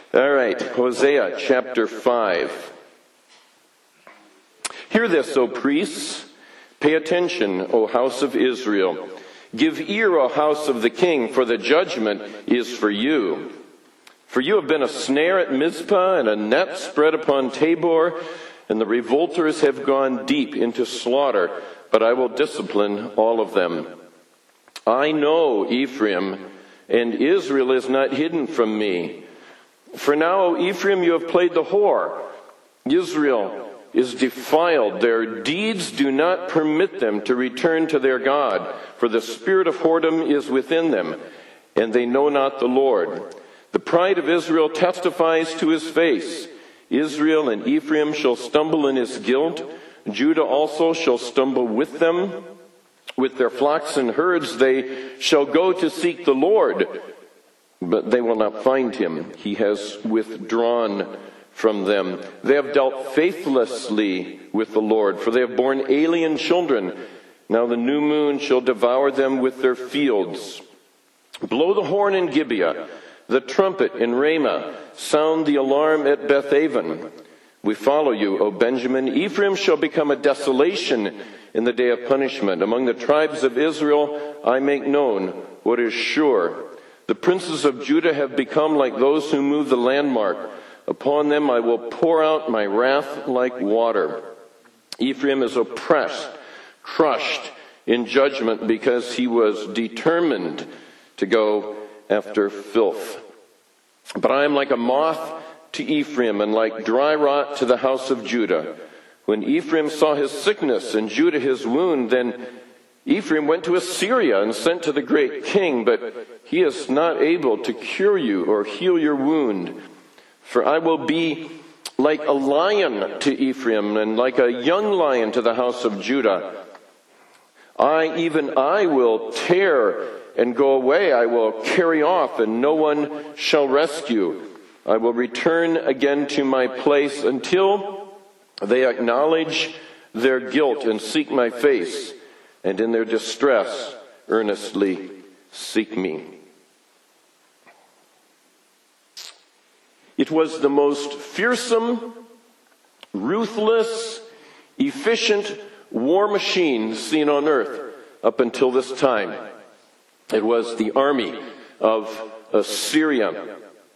All right, Hosea chapter 5. Hear this, O priests. Pay attention, O house of Israel. Give ear, O house of the king, for the judgment is for you. For you have been a snare at Mizpah and a net spread upon Tabor, and the revolters have gone deep into slaughter, but I will discipline all of them. I know Ephraim, and Israel is not hidden from me. For now, O Ephraim, you have played the whore. Israel is defiled. Their deeds do not permit them to return to their God, for the spirit of whoredom is within them, and they know not the Lord. The pride of Israel testifies to his face. Israel and Ephraim shall stumble in his guilt. Judah also shall stumble with them. With their flocks and herds they shall go to seek the Lord, but they will not find him. He has withdrawn from them. They have dealt faithlessly with the Lord, for they have borne alien children. Now the new moon shall devour them with their fields. Blow the horn in Gibeah, the trumpet in Ramah. Sound the alarm at Bethaven. We follow you, O Benjamin. Ephraim shall become a desolation in the day of punishment. Among the tribes of Israel I make known what is sure. The princes of Judah have become like those who move the landmark. Upon them I will pour out my wrath like water. Ephraim is oppressed, crushed in judgment, because he was determined to go after filth. But I am like a moth to Ephraim, and like dry rot to the house of Judah. When Ephraim saw his sickness and Judah his wound, then Ephraim went to Assyria and sent to the great king, but he is not able to cure you or heal your wound. For I will be like a lion to Ephraim and like a young lion to the house of Judah. Even I will tear and go away. I will carry off, and no one shall rescue. I will return again to my place until they acknowledge their guilt and seek my face, and in their distress earnestly seek me. It was the most fearsome, ruthless, efficient war machine seen on earth up until this time. It was the army of Assyria.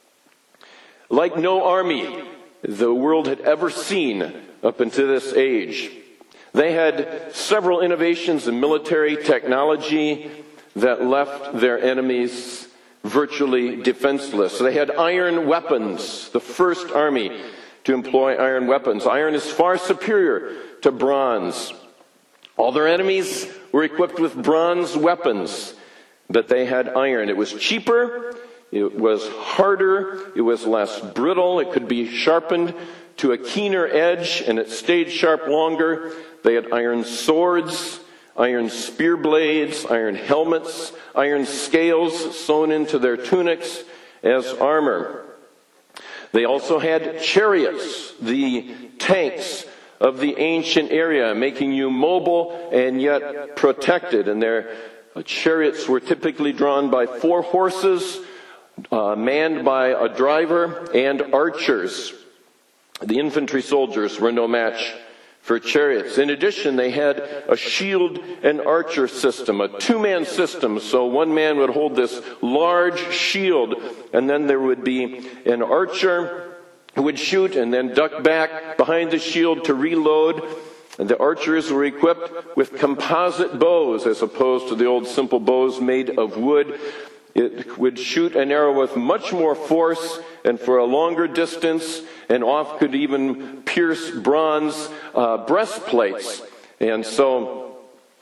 Like no army the world had ever seen up until this age. They had several innovations in military technology that left their enemies virtually defenseless. They had iron weapons, the first army to employ iron weapons. Iron is far superior to bronze. All their enemies were equipped with bronze weapons, but they had iron. It was cheaper, it was harder, it was less brittle, it could be sharpened to a keener edge, and it stayed sharp longer. They had iron swords, iron spear blades, iron helmets, iron scales sewn into their tunics as armor. They also had chariots, the tanks of the ancient area, making you mobile and yet protected. And their chariots were typically drawn by 4 horses, manned by a driver, and archers. The infantry soldiers were no match for chariots. In addition, they had a shield and archer system, a 2-man system. So one man would hold this large shield, and then there would be an archer who would shoot and then duck back behind the shield to reload. And the archers were equipped with composite bows as opposed to the old simple bows made of wood. It would shoot an arrow with much more force and for a longer distance, and off could even pierce bronze breastplates. And so,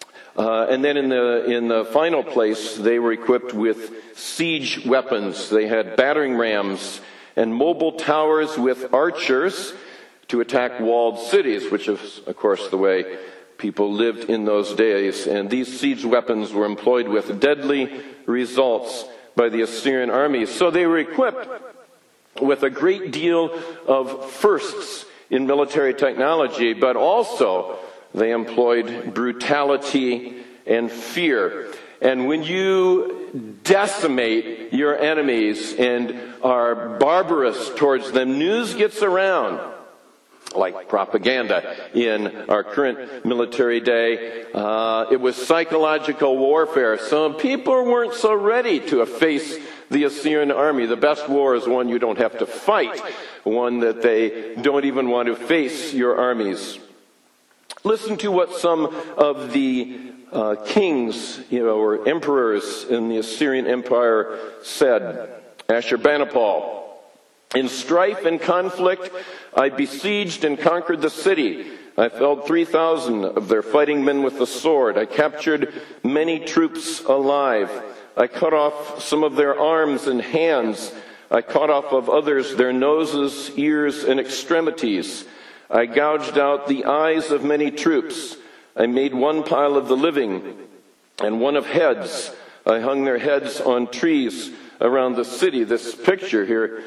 and then in the final place, they were equipped with siege weapons. They had battering rams and mobile towers with archers to attack walled cities, which is, of course, the way people lived in those days. And these siege weapons were employed with deadly results by the Assyrian armies. So they were equipped with a great deal of firsts in military technology, but also they employed brutality and fear. And when you decimate your enemies and are barbarous towards them, news gets around, like propaganda in our current military day. It was psychological warfare. Some people weren't so ready to face the Assyrian army. The best war is one you don't have to fight, one that they don't even want to face your armies. Listen to what some of the kings, or emperors in the Assyrian Empire said. Ashurbanipal: "In strife and conflict, I besieged and conquered the city. I felled 3,000 of their fighting men with the sword. I captured many troops alive. I cut off some of their arms and hands. I cut off of others their noses, ears, and extremities. I gouged out the eyes of many troops. I made one pile of the living and one of heads. I hung their heads on trees around the city." This picture here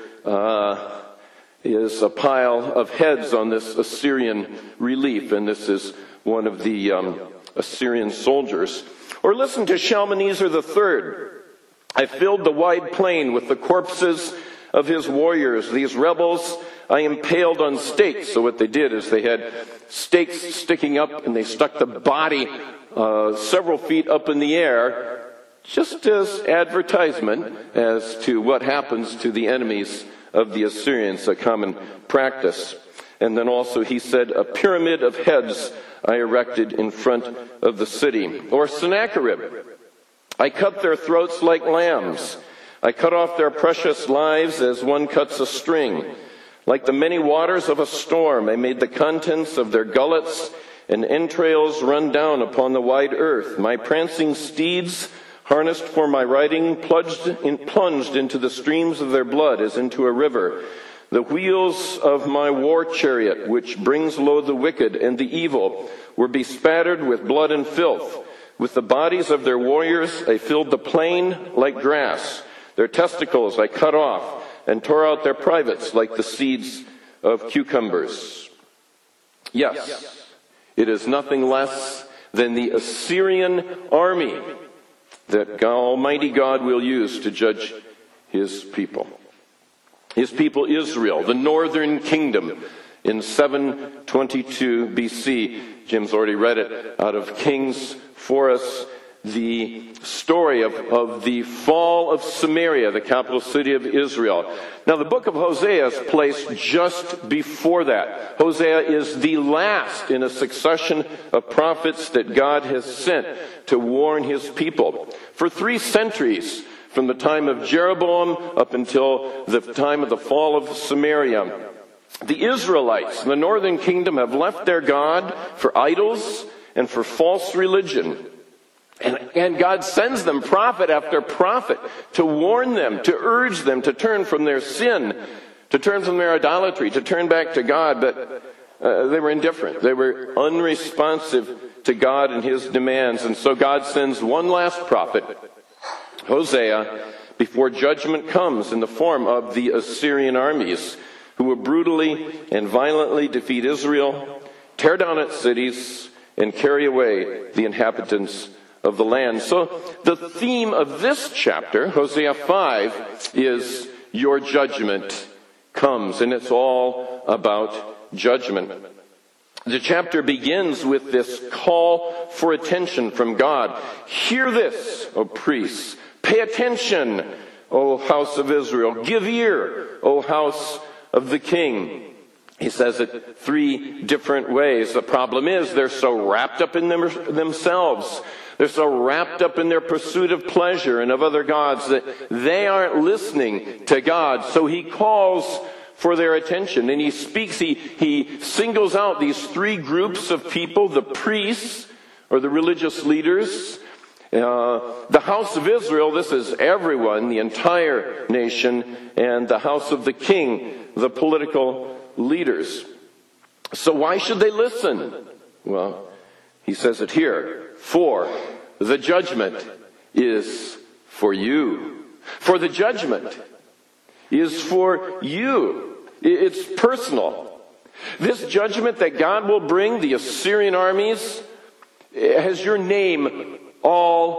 is a pile of heads on this Assyrian relief, and this is one of the Assyrian soldiers. Or listen to Shalmaneser III. "I filled the wide plain with the corpses of his warriors. These rebels I impaled on stakes." So what they did is they had stakes sticking up, and they stuck the body several feet up in the air, just as advertisement as to what happens to the enemies of the Assyrians, a common practice. And then also he said, "A pyramid of heads I erected in front of the city." Or Sennacherib: "I cut their throats like lambs. I cut off their precious lives as one cuts a string. Like the many waters of a storm, I made the contents of their gullets and entrails run down upon the wide earth. My prancing steeds, harnessed for my riding, plunged into the streams of their blood as into a river. The wheels of my war chariot, which brings low the wicked and the evil, were bespattered with blood and filth. With the bodies of their warriors I filled the plain like grass. Their testicles I cut off and tore out their privates like the seeds of cucumbers." Yes, it is nothing less than the Assyrian army that Almighty God will use to judge his people. His people Israel, the northern kingdom, in 722 BC. Jim's already read it out of Kings for us. The story of the fall of Samaria, the capital city of Israel. Now, the book of Hosea is placed just before that. Hosea is the last in a succession of prophets that God has sent to warn his people. For 3 centuries, from the time of Jeroboam up until the time of the fall of Samaria, the Israelites in the northern kingdom have left their God for idols and for false religion. And God sends them prophet after prophet to warn them, to urge them to turn from their sin, to turn from their idolatry, to turn back to God. But they were indifferent. They were unresponsive to God and his demands. And so God sends one last prophet, Hosea, before judgment comes in the form of the Assyrian armies, who will brutally and violently defeat Israel, tear down its cities, and carry away the inhabitants of the land. So the theme of this chapter, Hosea 5, is your judgment comes, and it's all about judgment. The chapter begins with this call for attention from God. "Hear this, O priests. Pay attention, O house of Israel. Give ear, O house of the king." He says it 3 different ways. The problem is they're so wrapped up in themselves. They're so wrapped up in their pursuit of pleasure and of other gods that they aren't listening to God. So he calls for their attention, and he speaks, he singles out these 3 groups of people: the priests, or the religious leaders, the house of Israel, this is everyone, the entire nation, and the house of the king, the political leaders. So why should they listen? Well, he says it here: "For the judgment is for you." For the judgment is for you. It's personal. This judgment that God will bring the Assyrian armies has your name all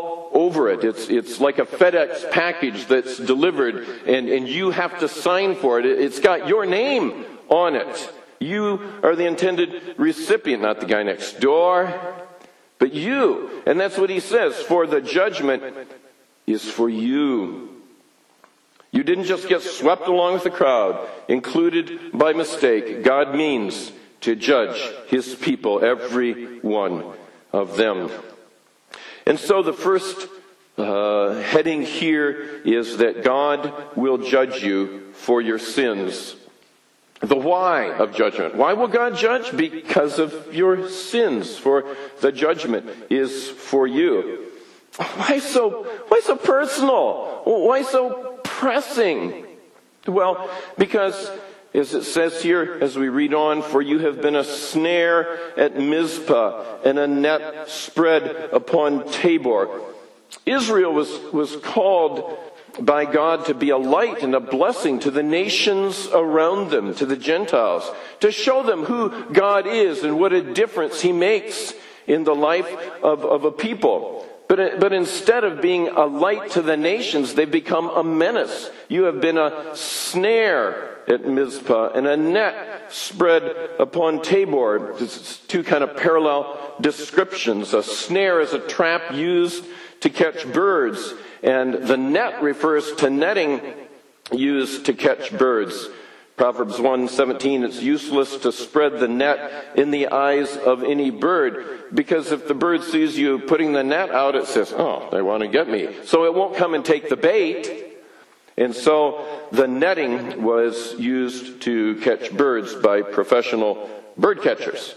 over it. It's like a FedEx package that's delivered, and you have to sign for it. It's got your name on it. You are the intended recipient, not the guy next door, but you. And that's what he says, for the judgment is for you. You didn't just get swept along with the crowd, included by mistake. God means to judge his people, every one of them. And so the first heading here is that God will judge you for your sins. The why of judgment. Why will God judge? Because of your sins. For the judgment is for you. Why so personal? Why so pressing? Well, because as it says here, as we read on, for you have been a snare at Mizpah and a net spread upon Tabor. Israel was called by God to be a light and a blessing to the nations around them, to the Gentiles, to show them who God is and what a difference he makes in the life of a people. But instead of being a light to the nations, they've become a menace. You have been a snare at Mizpah and a net spread upon Tabor. It's two kind of parallel descriptions. A snare is a trap used to catch birds, and the net refers to netting used to catch birds. Proverbs 1:17, it's useless to spread the net in the eyes of any bird, because if the bird sees you putting the net out, it says, oh, they want to get me. So it won't come and take the bait. And so the netting was used to catch birds by professional bird catchers.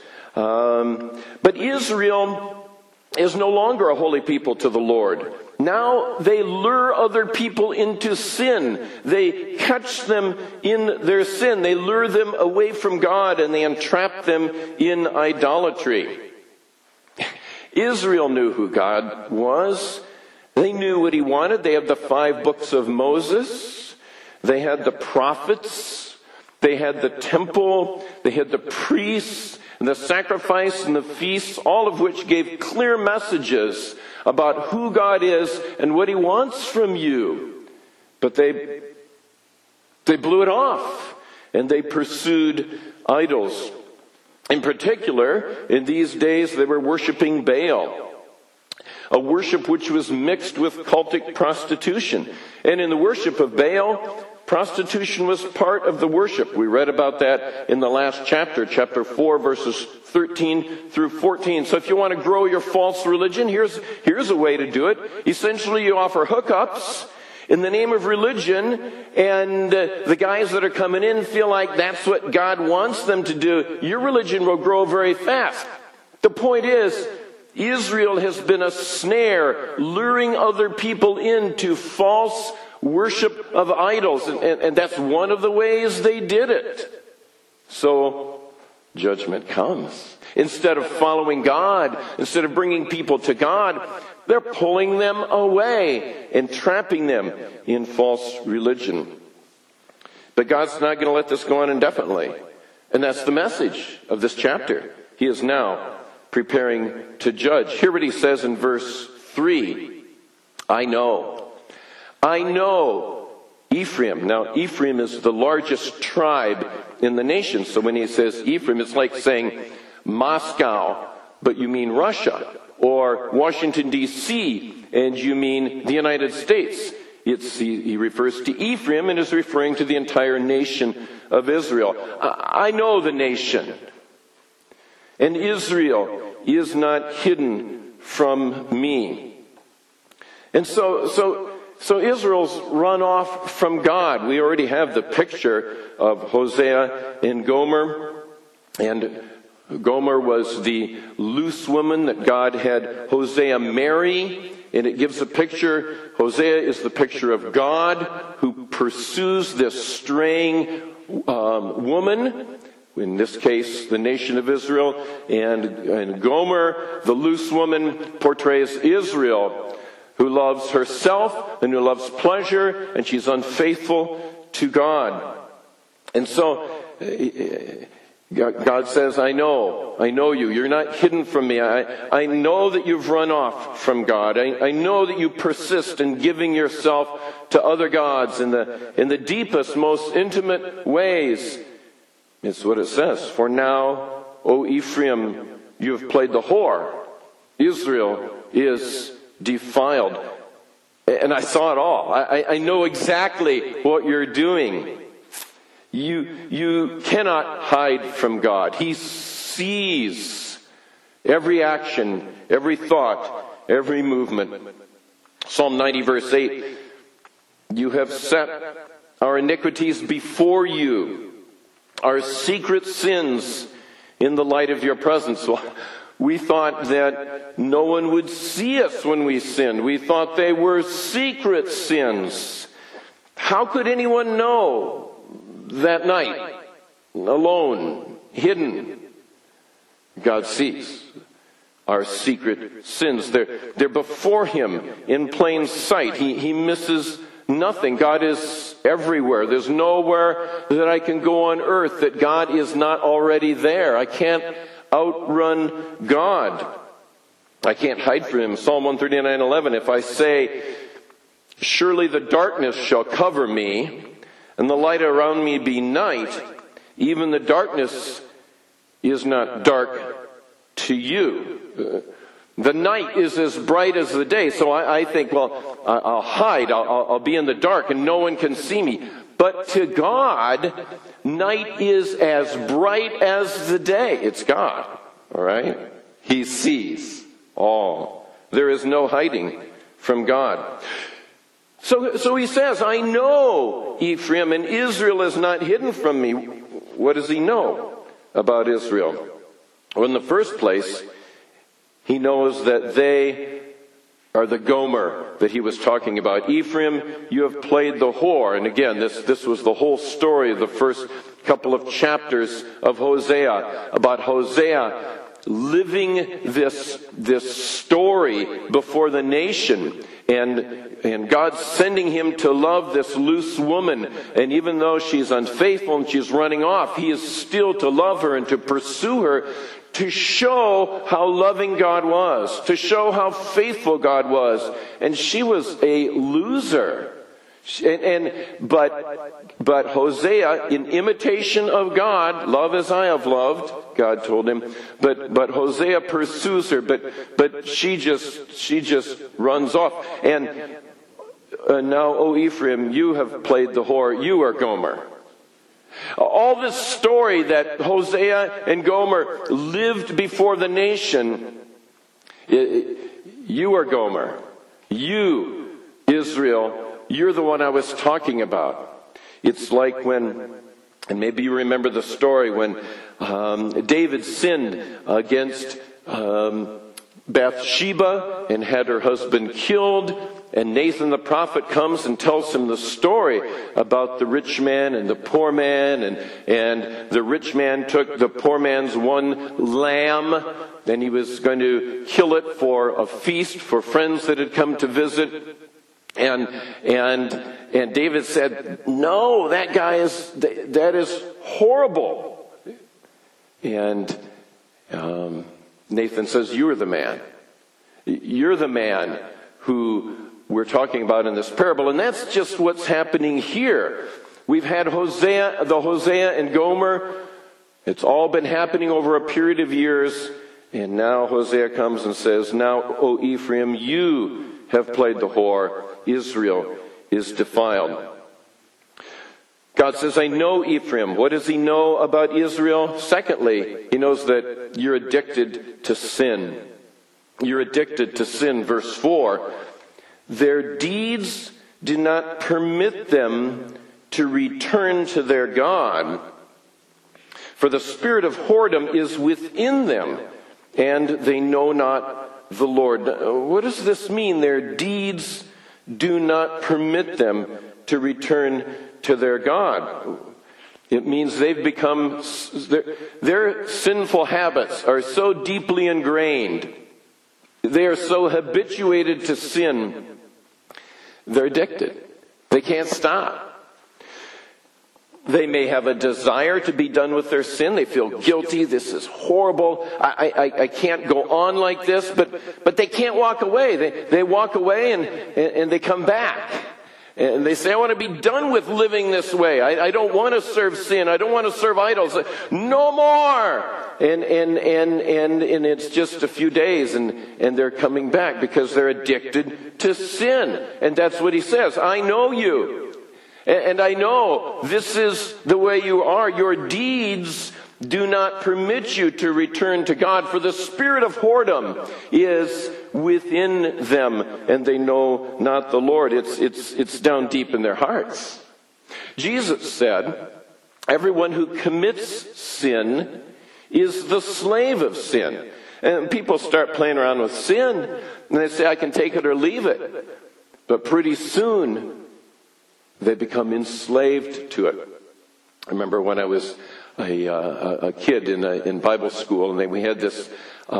But Israel is no longer a holy people to the Lord. Now they lure other people into sin. They catch them in their sin. They lure them away from God, and they entrap them in idolatry. Israel knew who God was. They knew what he wanted. They had the 5 books of Moses. They had the prophets. They had the temple. They had the priests and the sacrifice and the feasts, all of which gave clear messages about who God is and what he wants from you. But they blew it off, and they pursued idols. In particular, in these days, they were worshiping Baal, a worship which was mixed with cultic prostitution. And in the worship of Baal, prostitution was part of the worship. We read about that in the last chapter, chapter 4, verses 13 through 14. So if you want to grow your false religion, here's a way to do it. Essentially, you offer hookups in the name of religion, and the guys that are coming in feel like that's what God wants them to do. Your religion will grow very fast. The point is, Israel has been a snare, luring other people into false worship of idols, and that's one of the ways they did it. So judgment comes. Instead of following God, instead of bringing people to God, they're pulling them away and trapping them in false religion. But God's not going to let this go on indefinitely. And that's the message of this chapter. He is now preparing to judge. Hear what he says in verse 3. I know Ephraim. Now, Ephraim is the largest tribe in the nation. So when he says Ephraim, it's like saying Moscow, but you mean Russia. Or Washington, D.C., and you mean the United States. He refers to Ephraim and is referring to the entire nation of Israel. I know the nation. And Israel is not hidden from me. And so Israel's run off from God. We already have the picture of Hosea and Gomer. And Gomer was the loose woman that God had Hosea marry. And it gives a picture. Hosea is the picture of God who pursues this straying woman. In this case, the nation of Israel. And Gomer, the loose woman, portrays Israel, who loves herself and who loves pleasure, and she's unfaithful to God. And so God says, I know you. You're not hidden from me. I know that you've run off from God. I know that you persist in giving yourself to other gods in the deepest, most intimate ways. It's what it says. For now, O Ephraim, you have played the whore. Israel is defiled. And I saw it all. I know exactly what you're doing. You cannot hide from God. He sees every action, every thought, every movement. Psalm 90 verse 8, you have set our iniquities before you, our secret sins in the light of your presence. Well, we thought that no one would see us when we sinned. We thought they were secret sins. How could anyone know? That night, alone, hidden, God sees our secret sins. They're before Him in plain sight. He misses nothing. God is everywhere. There's nowhere that I can go on earth that God is not already there. I can't outrun God. I can't hide from Him. Psalm 139:11, if I say, surely the darkness shall cover me, and the light around me be night, even the darkness is not dark to you. The night is as bright as the day. So I think, well, I'll hide. I'll be in the dark and no one can see me. But to God, night is as bright as the day. It's God. All right? He sees all. There is no hiding from God. So he says, I know Ephraim, and Israel is not hidden from me. What does he know about Israel? Well, in the first place, he knows that they are the Gomer that he was talking about. Ephraim, you have played the whore. And again, this was the whole story of the first couple of chapters of Hosea, about Hosea living this story before the nation. And God sending him to love this loose woman. And even though she's unfaithful and she's running off, he is still to love her and to pursue her, to show how loving God was, to show how faithful God was. And she was a loser. But Hosea, in imitation of God, love as I have loved, God told him. But Hosea pursues her, but she just runs off. And now, O Ephraim, you have played the whore. You are Gomer. All this story that Hosea and Gomer lived before the nation, you are Gomer. You, Israel, you're the one I was talking about. It's like when, and maybe you remember the story, when David sinned against Bathsheba and had her husband killed. And Nathan the prophet comes and tells him the story about the rich man and the poor man. And the rich man took the poor man's one lamb, and he was going to kill it for a feast for friends that had come to visit. And David said, no, that is horrible. And Nathan says, you're the man. You're the man who we're talking about in this parable. And that's just what's happening here. We've had the Hosea and Gomer. It's all been happening over a period of years. And now Hosea comes and says, now, O Ephraim, you have played the whore. Israel is defiled. God says, I know Ephraim. What does he know about Israel? Secondly, he knows that you're addicted to sin. You're addicted to sin. Verse 4, their deeds do not permit them to return to their God. For the spirit of whoredom is within them, and they know not the Lord. What does this mean? Their deeds do not permit them to return to their God. It means they've become, their sinful habits are so deeply ingrained. They are so habituated to sin. They're addicted. They can't stop. They may have a desire to be done with their sin. They feel guilty. This is horrible. I can't go on like this. But they can't walk away. They walk away and they come back. And they say, I want to be done with living this way. I don't want to serve sin. I don't want to serve idols. No more. And it's just a few days and they're coming back because they're addicted to sin. And that's what he says. I know you. And I know this is the way you are. Your deeds do not permit you to return to God, for the spirit of whoredom is within them, and they know not the Lord. It's down deep in their hearts. Jesus said, everyone who commits sin is the slave of sin. And people start playing around with sin, and they say, I can take it or leave it. But pretty soon, they become enslaved to it. I remember when I was a kid in Bible school, and we had this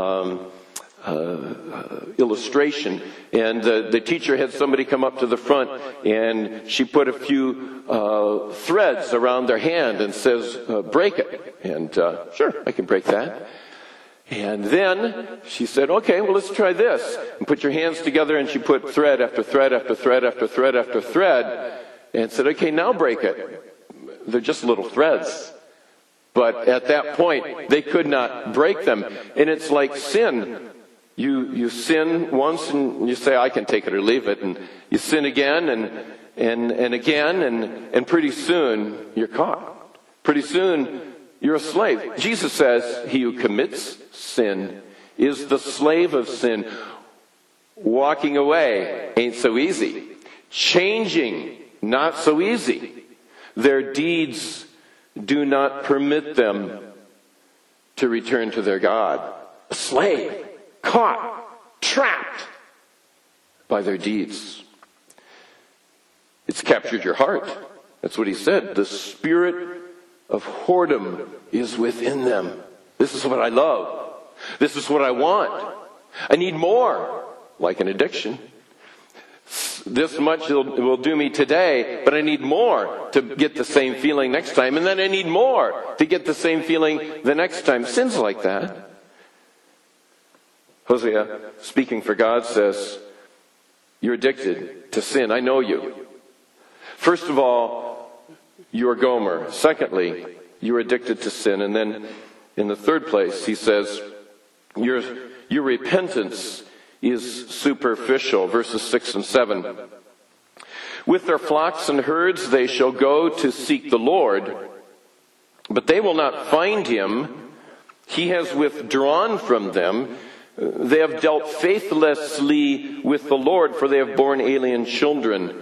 illustration, and the teacher had somebody come up to the front, and she put a few threads around their hand and says, break it. And sure, I can break that. And then she said, okay, well, let's try this. And put your hands together, and she put thread after thread after thread after thread after thread, and said, okay, now break it. They're just little threads. But at that point, they could not break them. And it's like sin. You sin once and you say, I can take it or leave it. And you sin again and again, and pretty soon you're caught. Pretty soon you're a slave. Jesus says, he who commits sin is the slave of sin. Walking away ain't so easy. Changing, not so easy. Their deeds do not permit them to return to their God. A slave, caught, trapped by their deeds. It's captured your heart. That's what he said. The spirit of whoredom is within them. This is what I love. This is what I want. I need more, like an addiction. This much will do me today, but I need more to get the same feeling next time. And then I need more to get the same feeling the next time. Sin's like that. Hosea, speaking for God, says, you're addicted to sin. I know you. First of all, you're Gomer. Secondly, you're addicted to sin. And then in the third place, he says, your repentance is superficial. Verses 6 and 7. With their flocks and herds they shall go to seek the Lord, but they will not find him. He has withdrawn from them. They have dealt faithlessly with the Lord, for they have borne alien children.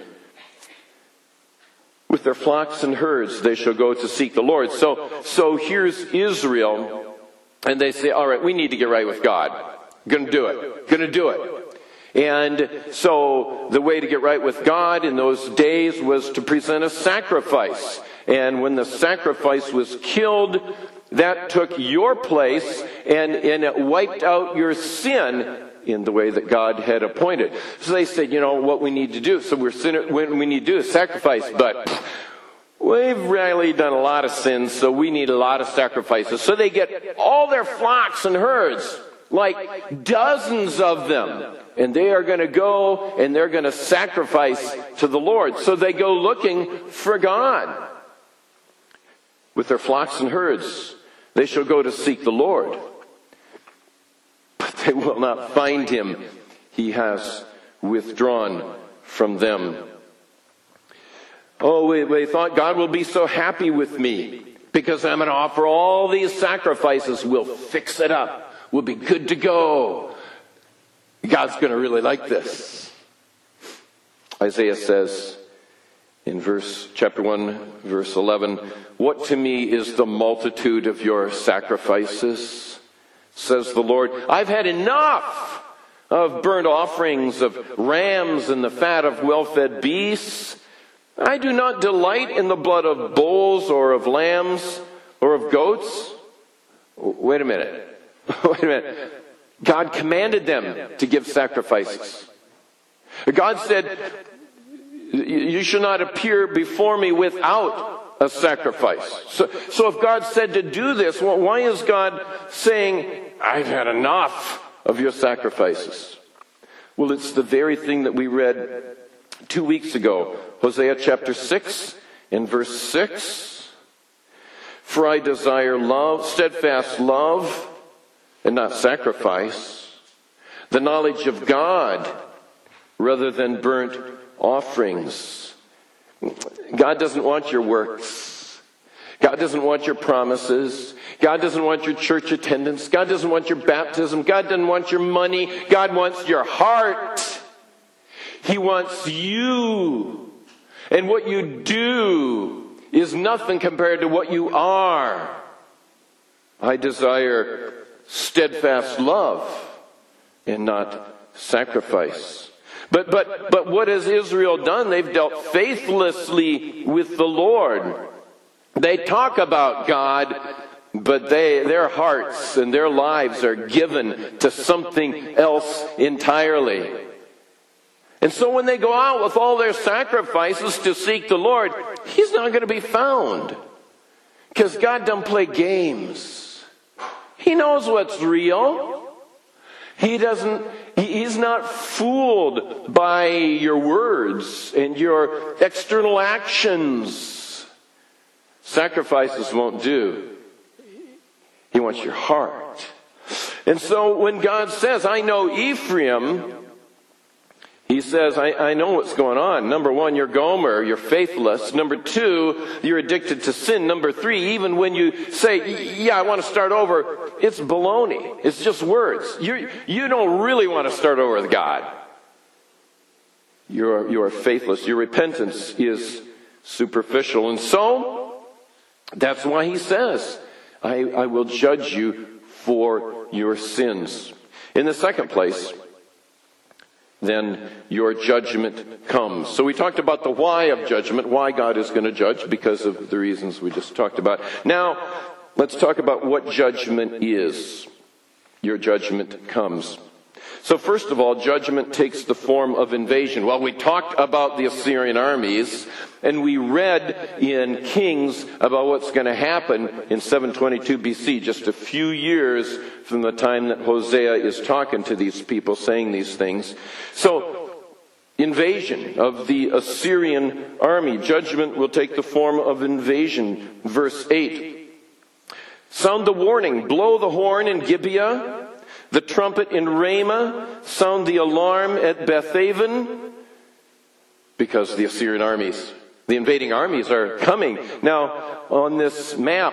With their flocks and herds they shall go to seek the Lord. So here's Israel, and they say, all right, we need to get right with God. Gonna do it. And so the way to get right with God in those days was to present a sacrifice. And when the sacrifice was killed, that took your place and it wiped out your sin in the way that God had appointed. So they said, you know what we need to do. So what we need to do is sacrifice, but we've really done a lot of sins, so we need a lot of sacrifices. So they get all their flocks and herds, like dozens of them, and they are going to go and they're going to sacrifice to the Lord. So they go looking for God. With their flocks and herds, they shall go to seek the Lord. But they will not find him. He has withdrawn from them. Oh, we thought God will be so happy with me because I'm going to offer all these sacrifices. We'll fix it up. We'll be good to go. God's going to really like this. Isaiah says in chapter 1, verse 11, what to me is the multitude of your sacrifices, says the Lord. I've had enough of burnt offerings, of rams and the fat of well-fed beasts. I do not delight in the blood of bulls or of lambs or of goats. Wait a minute. God commanded them to give sacrifices. God said, you shall not appear before me without a sacrifice. So if God said to do this, well, why is God saying, I've had enough of your sacrifices? Well, it's the very thing that we read 2 weeks ago, Hosea chapter 6 and verse 6. For I desire love, steadfast love, and not sacrifice, the knowledge of God rather than burnt offerings. God doesn't want your works. God doesn't want your promises. God doesn't want your church attendance. God doesn't want your baptism. God doesn't want your money. God wants your heart. He wants you. And what you do is nothing compared to what you are. I desire steadfast love and not sacrifice. But what has Israel done? They've dealt faithlessly with the Lord. They talk about God, but their hearts and their lives are given to something else entirely. And so when they go out with all their sacrifices to seek the Lord, He's not going to be found. Because God doesn't play games. He knows what's real. He's not fooled by your words and your external actions. Sacrifices won't do. He wants your heart. And so when God says, I know Ephraim, He says, I know what's going on. Number one, you're Gomer, you're faithless. Number two, you're addicted to sin. Number three, even when you say, yeah, I want to start over, it's baloney. It's just words. You don't really want to start over with God. You are faithless. Your repentance is superficial. And so, that's why He says, I will judge you for your sins. In the second place, then your judgment comes. So we talked about the why of judgment, why God is going to judge, because of the reasons we just talked about. Now, let's talk about what judgment is. Your judgment comes. So first of all, judgment takes the form of invasion. Well, we talked about the Assyrian armies, and we read in Kings about what's going to happen in 722 BC, just a few years from the time that Hosea is talking to these people, saying these things. So, invasion of the Assyrian army. Judgment will take the form of invasion. Verse 8. Sound the warning, blow the horn in Gibeah, the trumpet in Ramah, sound the alarm at Bethaven, because the Assyrian armies, the invading armies are coming. Now, on this map,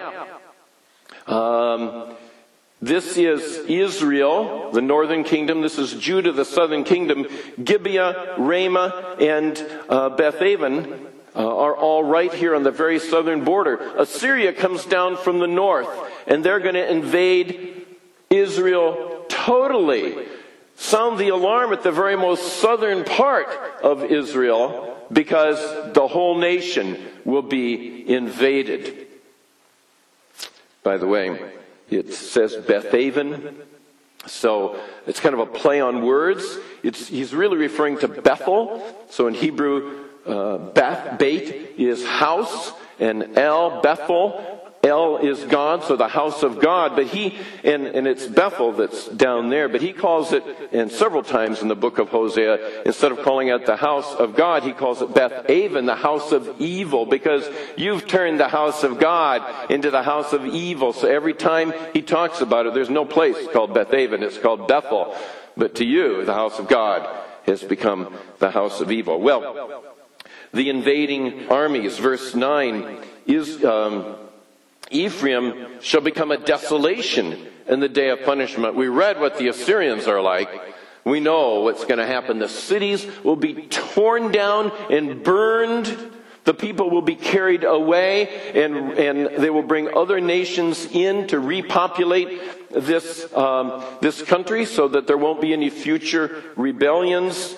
this is Israel, the northern kingdom. This is Judah, the southern kingdom. Gibeah, Ramah, and Bethaven are all right here on the very southern border. Assyria comes down from the north, and they're going to invade Israel totally. Sound the alarm at the very most southern part of Israel, because the whole nation will be invaded. By the way, it says Bethaven, so it's kind of a play on words. He's really referring to Bethel. So in Hebrew, Beit is house, and El, Bethel. El is God, so the house of God, but and it's Bethel that's down there, but he calls it, and several times in the book of Hosea, instead of calling it the house of God, he calls it Bethaven, the house of evil, because you've turned the house of God into the house of evil. So every time he talks about it, there's no place called Bethaven, it's called Bethel. But to you, the house of God has become the house of evil. Well, the invading armies, verse 9, is Ephraim shall become a desolation in the day of punishment. We read what the Assyrians are like. We know what's going to happen. The cities will be torn down and burned. The people will be carried away, and they will bring other nations in to repopulate this country, so that there won't be any future rebellions.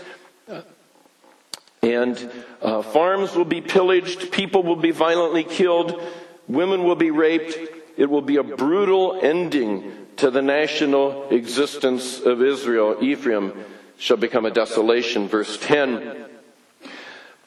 And farms will be pillaged. People will be violently killed. Women will be raped. It will be a brutal ending to the national existence of Israel. Ephraim shall become a desolation. Verse 10.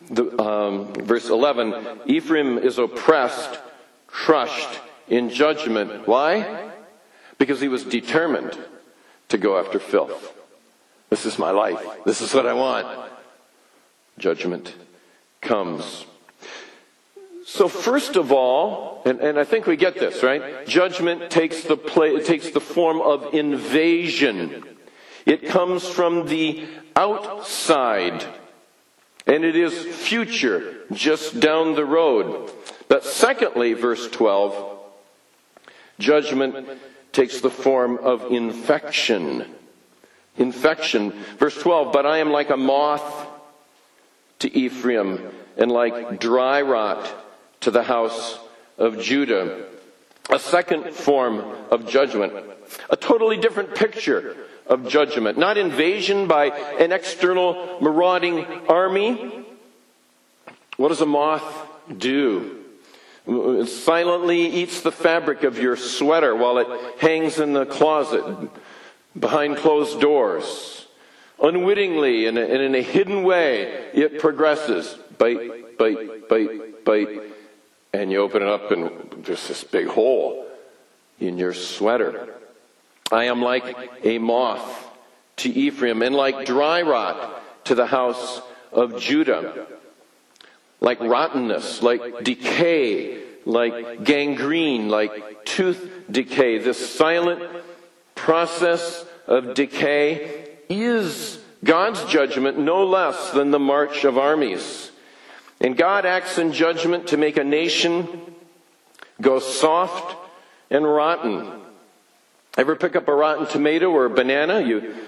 verse 11, Ephraim is oppressed, crushed in judgment. Why? Because he was determined to go after filth. This is my life. This is what I want. Judgment comes. So first of all, and I think we get this, right? Judgment takes the form of invasion. It comes from the outside. And it is future, just down the road. But secondly, verse 12, judgment takes the form of infection. Infection. Verse 12, but I am like a moth to Ephraim, and like dry rot to the house of Judah. A second form of judgment. A totally different picture of judgment. Not invasion by an external marauding army. What does a moth do? It silently eats the fabric of your sweater while it hangs in the closet behind closed doors. Unwittingly and in a hidden way, it progresses. Bite, bite, bite, bite. And you open it up and there's this big hole in your sweater. I am like a moth to Ephraim, and like dry rot to the house of Judah. Like rottenness, like decay, like gangrene, like tooth decay. This silent process of decay is God's judgment, no less than the march of armies. And God acts in judgment to make a nation go soft and rotten. Ever pick up a rotten tomato or a banana?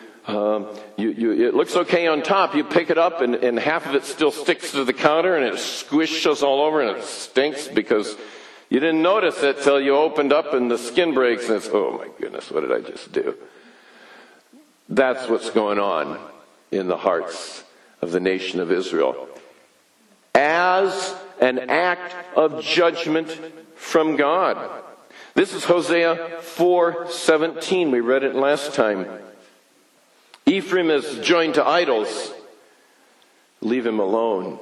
It looks okay on top. You pick it up and half of it still sticks to the counter and it squishes all over and it stinks because you didn't notice it till you opened up and the skin breaks and it's, oh my goodness, what did I just do? That's what's going on in the hearts of the nation of Israel. As an act of judgment from God. This is Hosea 4:17. We read it last time. Ephraim is joined to idols. Leave him alone.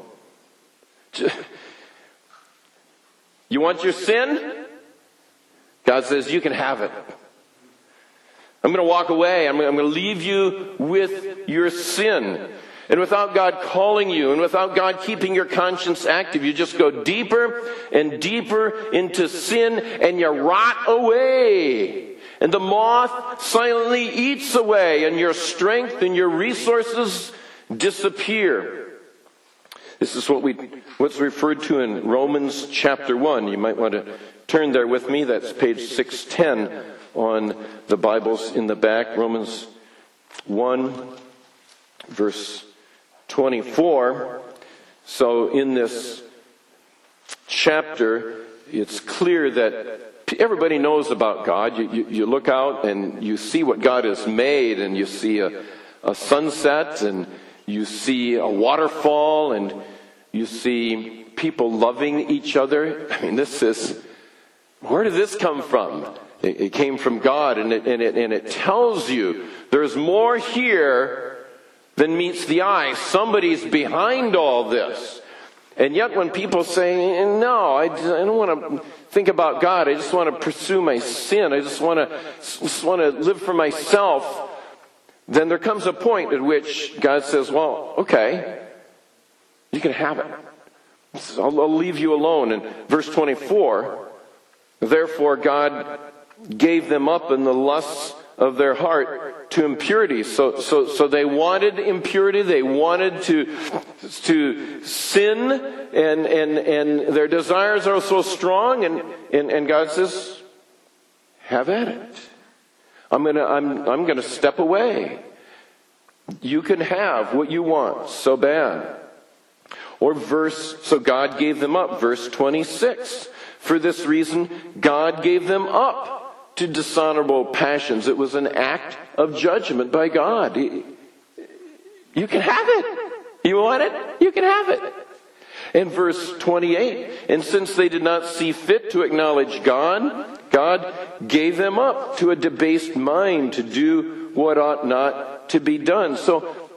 You want your sin? God says, you can have it. I'm going to walk away. I'm going to leave you with your sin. And without God calling you, and without God keeping your conscience active, you just go deeper and deeper into sin, and you rot away. And the moth silently eats away, and your strength and your resources disappear. This is what's referred to in Romans chapter 1. You might want to turn there with me. That's page 610 on the Bibles in the back. Romans 1, verse 24. So in this chapter, it's clear that everybody knows about God. You look out and you see what God has made, and you see a sunset, and you see a waterfall, and you see people loving each other. I mean, where did this come from? It came from God, and it tells you there's more here than meets the eye. Somebody's behind all this. And yet when people say, no, I don't want to think about God. I just want to pursue my sin. I just want to live for myself. Then there comes a point at which God says, well, okay, you can have it. I'll leave you alone. In verse 24, therefore God gave them up in the lusts of their heart to impurity. So they wanted impurity. They wanted to sin, and their desires are so strong. And God says, "Have at it. I'm gonna step away. You can have what you want so bad." So God gave them up. Verse 26. For this reason, God gave them up to dishonorable passions. It was an act of judgment by God. You can have it. You want it? You can have it. In verse 28, and since they did not see fit to acknowledge God, God gave them up to a debased mind to do what ought not to be done. So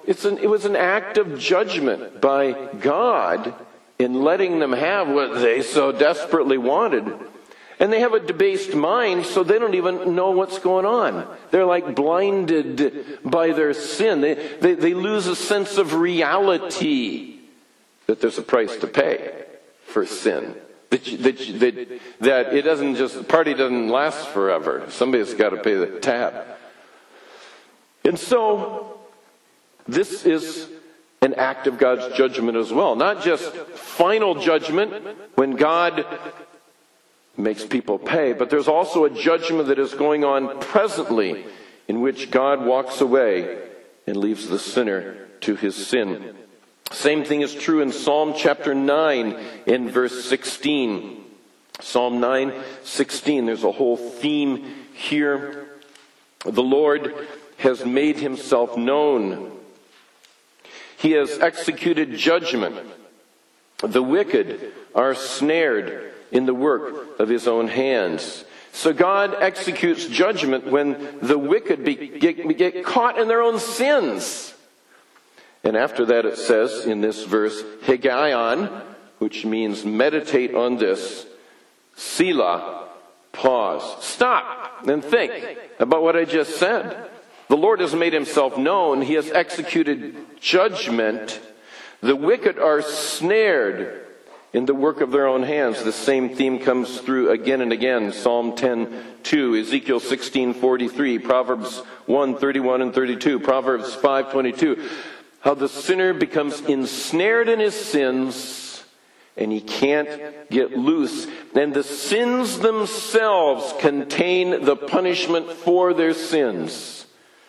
it was an act of judgment by God in letting them have what they so desperately wanted. And they have a debased mind, so they don't even know what's going on. They're like blinded by their sin. They lose a sense of reality, that there's a price to pay for sin. That it doesn't just, the party doesn't last forever. Somebody's got to pay the tab. And so, this is an act of God's judgment as well. Not just final judgment when God makes people pay, but there's also a judgment that is going on presently in which God walks away and leaves the sinner to his sin. Same thing is true in Psalm chapter 9 in verse 16. Psalm 9:16. There's a whole theme here. The Lord has made himself known. He has executed judgment. The wicked are snared in the work of his own hands. So God executes judgment when the wicked get caught in their own sins. And after that it says in this verse, Hegaion, which means meditate on this, Selah, pause. Stop and think about what I just said. The Lord has made himself known. He has executed judgment. The wicked are snared in the work of their own hands. The same theme comes through again and again. Psalm 10:2, Ezekiel 16:43, Proverbs 1:31 and 32, Proverbs 5:22. How the sinner becomes ensnared in his sins and he can't get loose. And the sins themselves contain the punishment for their sins.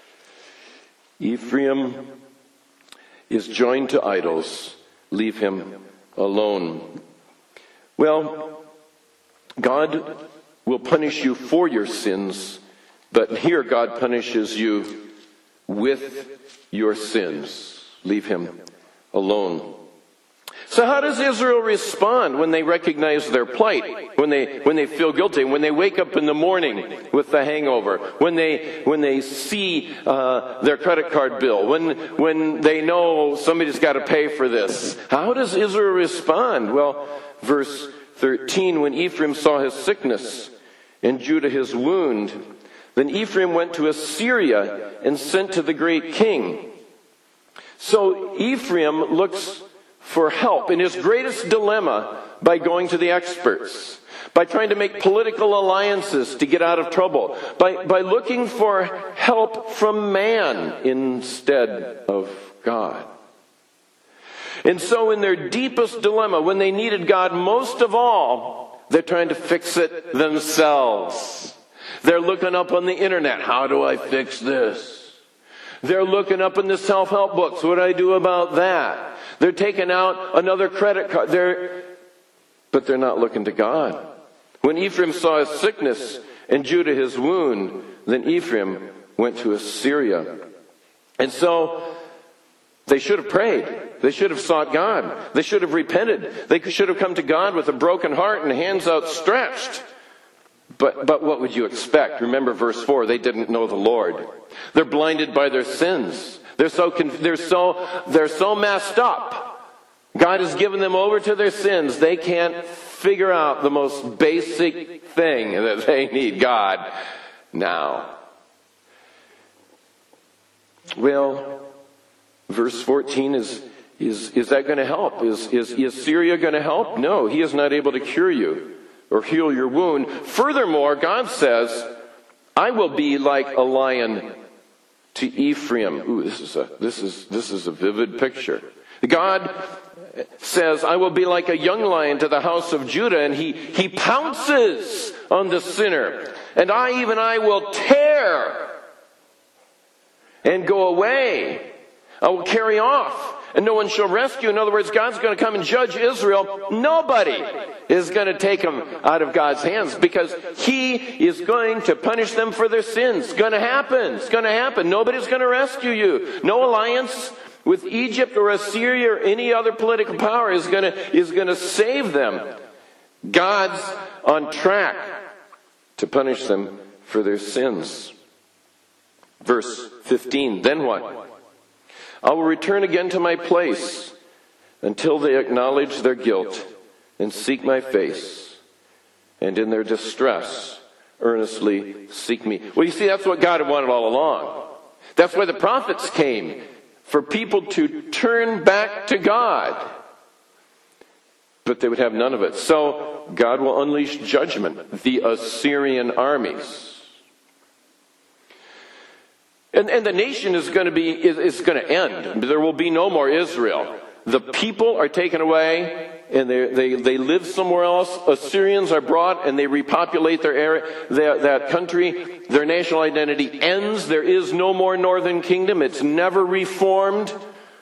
Ephraim is joined to idols. Leave him alone. Well, God will punish you for your sins, but here God punishes you with your sins. Leave him alone. So how does Israel respond when they recognize their plight? When they feel guilty? When they wake up in the morning with the hangover? When they see their credit card bill? When they know somebody's got to pay for this? How does Israel respond? Well, verse 13, when Ephraim saw his sickness and Judah his wound, then Ephraim went to Assyria and sent to the great king. So Ephraim looks for help in his greatest dilemma by going to the experts, by trying to make political alliances to get out of trouble, by looking for help from man instead of God. And so in their deepest dilemma, when they needed God most of all, they're trying to fix it themselves. They're looking up on the internet, how do I fix this? They're looking up in the self-help books, what do I do about that? They're taking out another credit card. But they're not looking to God. When Ephraim saw his sickness and Judah his wound, then Ephraim went to Assyria. And so they should have prayed. They should have sought God. They should have repented. They should have come to God with a broken heart and hands outstretched. But what would you expect? Remember verse 4, they didn't know the Lord. They're blinded by their sins. They're so messed up. God has given them over to their sins. They can't figure out the most basic thing that they need God now. Well, verse 14 is that going to help? Is Syria going to help? No, he is not able to cure you or heal your wound. Furthermore, God says, I will be like a lion to Ephraim. Ooh, this is a vivid picture. God says, I will be like a young lion to the house of Judah, and he pounces on the sinner. And I will tear and go away. I will carry off, and no one shall rescue. In other words, God's going to come and judge Israel. Nobody is going to take them out of God's hands because he is going to punish them for their sins. It's going to happen. It's going to happen. Nobody's going to rescue you. No alliance with Egypt or Assyria or any other political power is going to save them. God's on track to punish them for their sins. Verse 15, then what? I will return again to my place until they acknowledge their guilt and seek my face, and in their distress earnestly seek me. Well, you see, that's what God had wanted all along. That's why the prophets came, for people to turn back to God. But they would have none of it. So God will unleash judgment, the Assyrian armies. And the nation is going to end. There will be no more Israel. The people are taken away and they live somewhere else. Assyrians are brought and they repopulate their area, that country. Their national identity ends. There is no more northern kingdom. It's never reformed.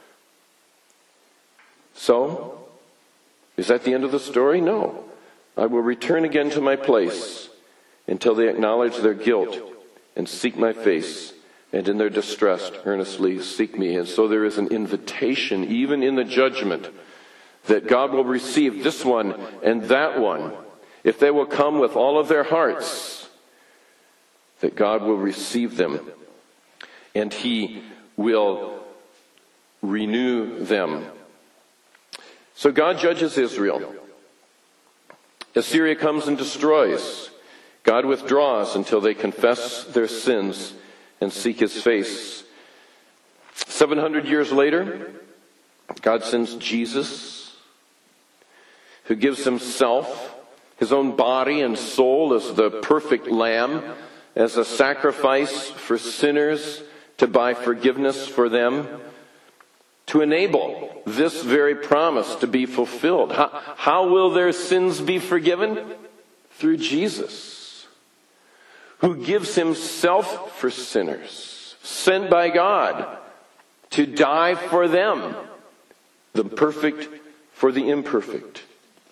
So, is that the end of the story? No. I will return again to my place until they acknowledge their guilt and seek my face, and in their distress earnestly seek me. And so there is an invitation, even in the judgment, that God will receive this one and that one. If they will come with all of their hearts, that God will receive them, and He will renew them. So God judges Israel. Assyria comes and destroys. God withdraws until they confess their sins and seek His face. 700 years later, God sends Jesus, who gives Himself, His own body and soul as the perfect lamb, as a sacrifice for sinners to buy forgiveness for them, to enable this very promise to be fulfilled. How will their sins be forgiven? Through Jesus, who gives Himself for sinners, sent by God to die for them, the perfect for the imperfect.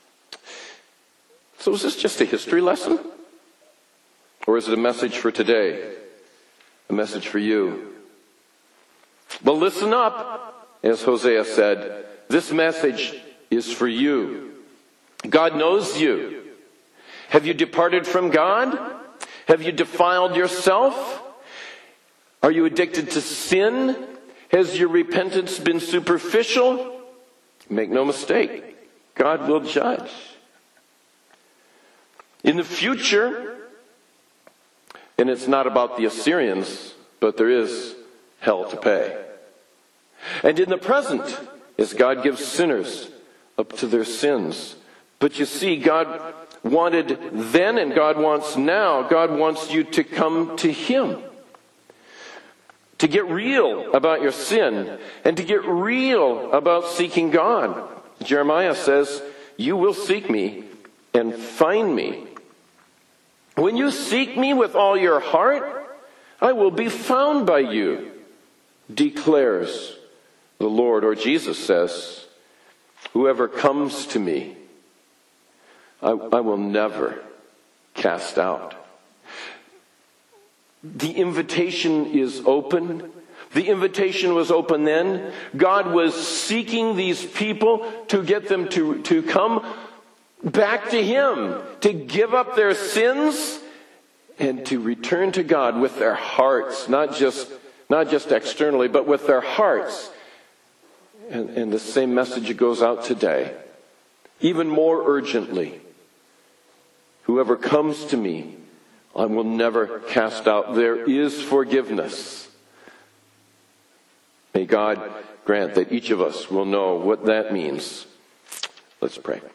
So is this just a history lesson? Or is it a message for today? A message for you? Well, listen up. As Hosea said, this message is for you. God knows you. Have you departed from God? Have you defiled yourself? Are you addicted to sin? Has your repentance been superficial? Make no mistake, God will judge. In the future, and it's not about the Assyrians, but there is hell to pay. And in the present, as God gives sinners up to their sins. But you see, God wanted then and God wants now. God wants you to come to Him. To get real about your sin and to get real about seeking God. Jeremiah says, you will seek me and find me. When you seek me with all your heart, I will be found by you, declares the Lord. Or Jesus says, whoever comes to me, I will never cast out. The invitation is open. The invitation was open then. God was seeking these people to get them to come back to Him, to give up their sins and to return to God with their hearts, not just externally, but with their hearts. And the same message goes out today, even more urgently. Whoever comes to me, I will never cast out. There is forgiveness. May God grant that each of us will know what that means. Let's pray.